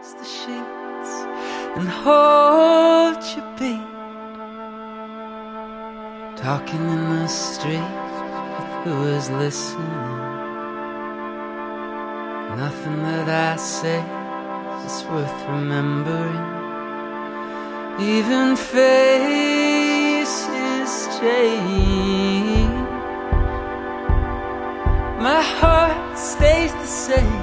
the sheets and hold your beat. Talking in the street with who is listening. Nothing that I say is worth remembering. Even faces change. My heart stays the same.